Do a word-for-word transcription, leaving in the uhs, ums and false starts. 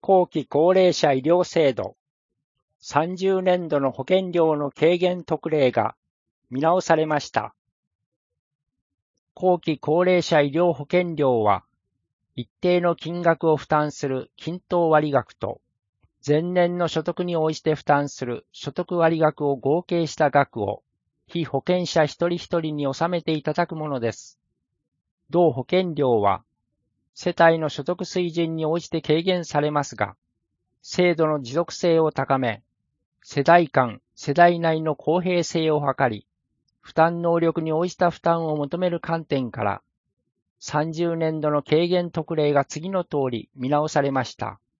後期高齢者医療制度さんじゅうねんどの保険料の軽減特例が見直されました。後期高齢者医療保険料は、一定の金額を負担する均等割額と、前年の所得に応じて負担する所得割額を合計した額を、被保険者一人一人に納めていただくものです。同保険料は、世帯の所得水準に応じて軽減されますが、制度の持続性を高め、世代間、世代内の公平性を図り、負担能力に応じた負担を求める観点から、さんじゅうねんどの軽減特例が次の通り見直されました。